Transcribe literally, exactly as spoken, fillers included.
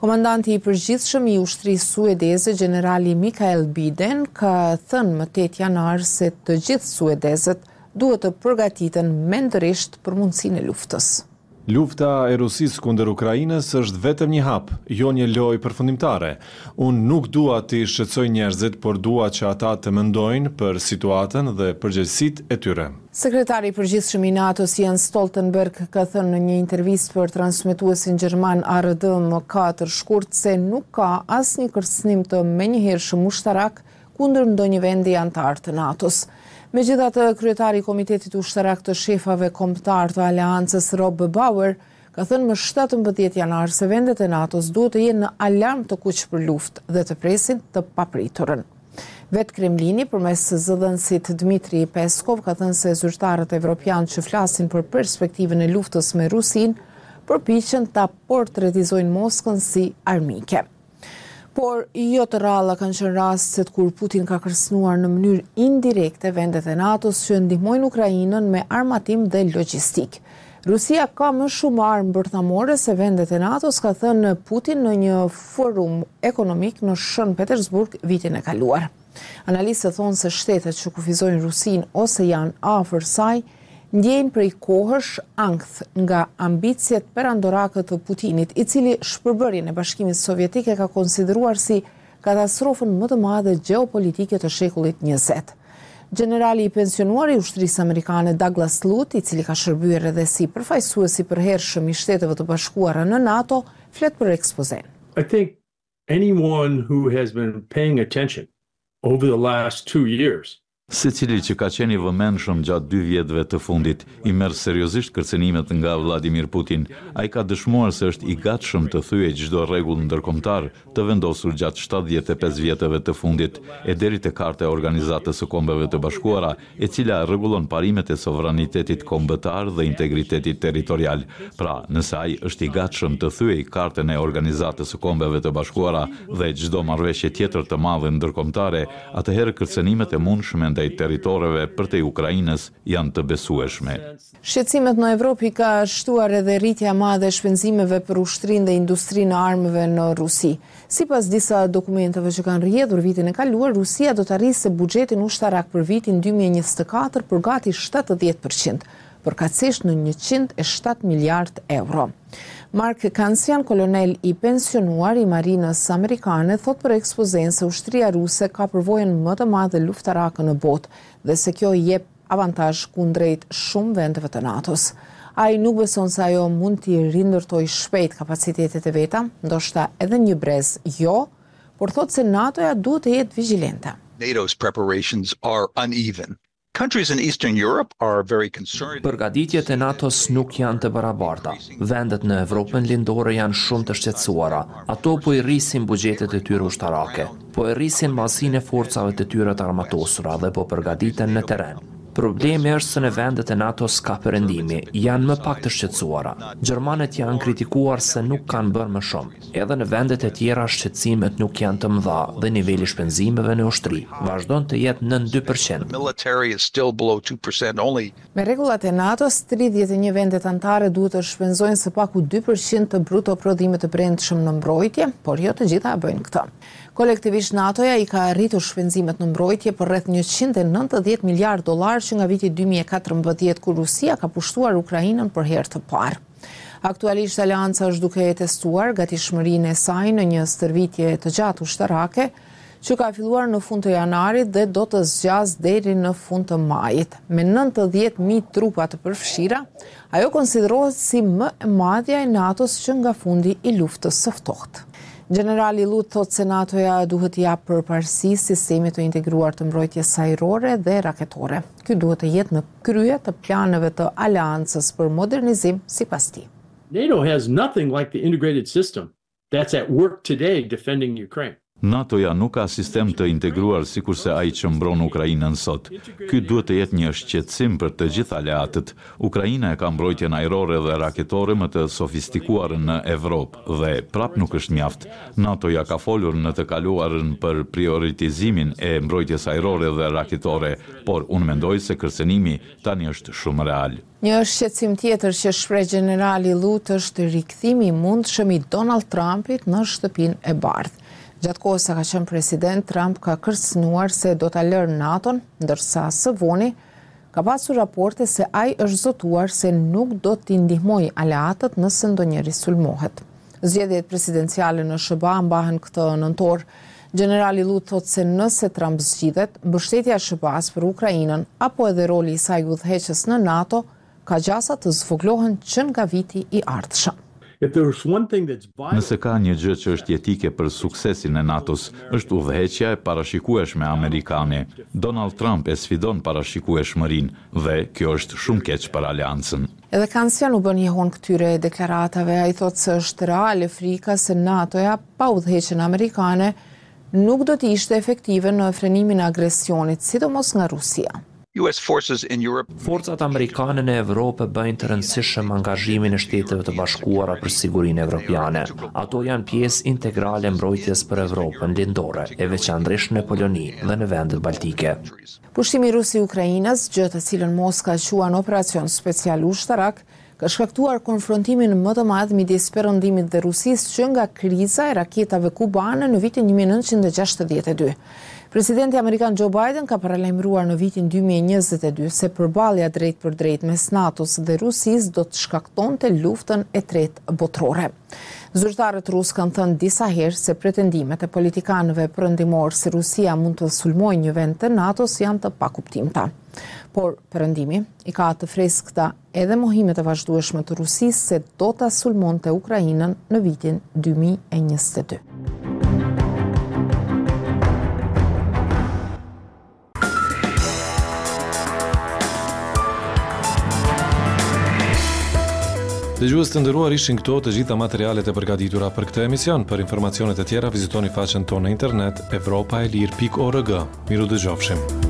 Komandanti i përgjithshëm i ushtrisë suedeze, generali Mikael Biden, ka thënë më tetë janar se të gjithë suedezët duhet të përgatiten mendërisht për mundësinë e luftës. Lufta e Rusisë kundër Ukrainës është vetëm një hap, jo një lojë përfundimtare. Unë nuk dua të i shqetësoj njerëzit, por dua që ata të mendojnë për situatën dhe përgjegjësitë e tyre. Sekretari i përgjithshëm i NATO-s Jens Stoltenberg ka thënë në një intervistë për transmetuesin gjerman A R D më katër shkurt se nuk ka asnjë kërcënim të menjëhershëm ushtarak kundër ndonjë vendi antar të NATO-s. Megjithatë, kryetari i Komitetit Ushtarak të Shefave Kombëtar të Aleancës Rob Bauer ka thënë më shtatëmbëdhjetë janar se vendet e NATO-s duhet të jenë në alarm të kuq për luftë dhe të presin të papriturën. Vetë Kremlini përmes zëdhënësit Dmitri Peskov ka thënë se zyrtarët evropianë që flasin për perspektivën e luftës me Rusin përpiqen ta portretizojnë Moskën si armike. Por jo të rralla kanë qenë rastet kur Putin ka kërcënuar në mënyrë indirekte vendet e NATO-s që ndihmojnë Ukrainën me armatim dhe logjistik. Rusia ka më shumë armë bërthamore se vendet e NATO-s, ka thënë Putin në një forum ekonomik në Shën Petersburg vitin e kaluar. Analistët thonë se shtetet që kufizojnë Rusin ose janë afër saj ndjejnë prej kohësh ankth nga ambicjet perandorake të Putinit, i cili shpërbërjen e Bashkimit Sovjetik e ka konsideruar si katastrofën më të madhe gjeopolitike të shekullit njëzet. Generali i pensionuar i ushtrisë amerikane Douglas Lute, i cili ka shërbyer edhe si përfaqësues i përhershëm i Shteteve të Bashkuara në NATO, flet për ekspozen. I think anyone who has been paying attention over the last two years Secili që ka qenë i vëmendshëm gjatë dy vjetëve të fundit, i merr seriozisht kërcënimet nga Vladimir Putin. Ai ka dëshmuar se është i gatshëm të thyejë çdo rregull ndërkombëtar të vendosur gjatë shtatëdhjetë e pesë vjetëve të fundit, e deri te Karta e Organizatës së Kombeve të Bashkuara, e cila rregullon parimet e sovranitetit kombëtar dhe integritetit territorial. Pra, nëse ai është i gatshëm të thyejë Kartën e Organizatës së Kombeve të Bashkuara dhe çdo marrëveshje tjetër të madhe ndërkombëtare, atëherë kërcënimet e mundshme ndaj territoreve për te Ukrainës janë të besueshme. Shqetësimet në Evropë ka shtuar edhe rritja e madhe e shpenzimeve për ushtrinë dhe industrinë e armëve në Rusi. Sipas disa dokumenteve që kanë rrjedhur vitin e kaluar, Rusia do të arrisë buxhetin ushtarak për vitin dy mijë e njëzet e katër për gati shtatëdhjetë përqind, përkatësisht në njëqind e shtatë miliard euro. Mark Kansian, kolonel i pensionuar i marinës amerikane, thot për ekspozen se ushtria ruse ka përvojën më të madhe luftarake në botë dhe se kjo i jep avantazh kundrejt shumë vendeve të NATO-s. Ai nuk beson se ajo mund t'i rindërtojë shpejt kapacitetet e veta, ndoshta edhe një brez jo, por thot se NATO-ja duhet të jetë vigjilente. NATO's preparations are uneven. Countries in Eastern Europe are very concerned. Përgatitjet e NATO-s nuk janë të barabarta. Vendet në Evropën lindore janë shumë të shqetësuara. Ato po i rrisin buxhetet e tyre ushtarake, po i rrisin mallsinë e forcave të tyre të armatosura dhe po përgatiten në terren. Problemi është se në vendet e NATO-s ka perëndimi, janë më pak të shqetësuara. Gjermanët janë kritikuar se nuk kanë bërë më shumë. Edhe në vendet e tjera shqetësimet nuk janë të mëdha dhe niveli shpenzimeve në ushtri vazhdon të jetë nën dy përqind. Me rregullat e NATO-s, tridhjetë e një vendet anëtare duhet të shpenzojnë së paku dy përqind të bruto prodhimit të brendshëm në mbrojtje, por jo të gjitha bëjnë këtë. Kolektivisht NATO-ja i ka arritur shpenzimet në mbrojtje për rreth njëqind e nëntëdhjetë miliard dollar që nga viti dy mijë e katërmbëdhjetë kur Rusia ka pushtuar Ukrainën për herë të parë. Aktualisht Aleanca është duke e testuar gatishmërinë e saj në një stërvitje të gjatë ushtarake që ka filluar në fund të janarit dhe do të zgjasë deri në fund të majit. Me nëntëdhjetë mijë trupa të përfshira, ajo konsiderohet si më e madhja e NATO-s që nga fundi i luftës së ftohtë. Generali Lut thot se NATO-ja duhet t'i japë përparësi sistemit të integruar të mbrojtjes ajrore dhe raketore. Ky duhet të jetë në krye të planeve të aleancës për modernizim sipas tij. NATO has nothing like the integrated system that's at work today defending Ukraine. NATO-ja nuk ka sistem të integruar sikurse ai që mbron Ukrainën sot. Ky duhet të jetë një shqetësim për të gjithë aleatët. Ukraina e ka mbrojtjen ajrore dhe raketore më të sofistikuar në Evropë dhe prap nuk është mjaft. NATO-ja ka folur në të kaluarën për prioritizimin e mbrojtjes ajrore dhe raketore, por unë mendoj se kërcënimi tani është shumë real. Një shqetësim tjetër që shpreh generali Lut është rikthimi i mundshëm i Donald Trumpit në shtëpinë e bardhë. Gjatë kohës sa ka qenë president, Trump ka kërcënuar se do ta lërë NATO-n, ndërsa së voni ka pasur raporte se ai është zotuar se nuk do t'i ndihmojë aleatët nëse ndonjëri sulmohet. Zgjedhjet presidenciale në S B A mbahen këtë nëntor. Generali Lut thotë se nëse Trump zgjidhet, mbështetja e S B A-s për Ukrainën apo edhe roli i saj udhëheqës në NATO ka gjasa të zvoglohen që nga viti i ardhshëm. Nëse ka një gjë që është jetike për suksesin e NATO-s, është udhëheqja e parashikueshme amerikane. Donald Trump e sfidon parashikueshmërinë dhe kjo është shumë keq për aleancën. Edhe Kansian u bën jehon këtyre deklaratave. Ai thotë se është reale frika se NATO-ja pa udhëheqjen amerikane nuk do të ishte efektive në frenimin e agresionit, sidomos nga Rusia. U S forces in Europe. Forcat amerikane në Evropë bëjnë të rëndësishëm angazhimin e Shteteve të Bashkuara për sigurinë evropiane. Ato janë pjesë integrale e mbrojtjes për Evropën lindore, e veçanërisht në Poloni dhe në vendet baltike. Pushtimi rus i Ukrainës, gjë të cilën Moska quan operacion special ushtarak, ka shkaktuar konfrontimin më të madh midis Perëndimit dhe Rusisë që nga kriza e raketave kubane në vitin një mijë e nëntëqind e gjashtëdhjetë e dy. Presidenti amerikan Joe Biden ka paralajmëruar në vitin dy mijë e njëzet e dy se përballja drejt për drejt mes NATO-s dhe Rusisë do të shkaktonte luftën e tretë botërore. Zyrtarët rusë kanë thënë disa herë se pretendimet e politikanëve perëndimor se Rusia mund të sulmojë një vend të NATO-s janë të pakuptimta. Por perëndimi i ka të freskëta edhe mohimet e vazhdueshme të Rusisë se do ta sulmonte Ukrainën në vitin dy mijë e njëzet e dy. Dëgjues të nderuar, ishin këto të gjitha materialet e përgatitura për këtë emision. Për informacionet e tjera vizitoni faqen tonë në internet evropa e lir pikë org. Miru dëgjofshim.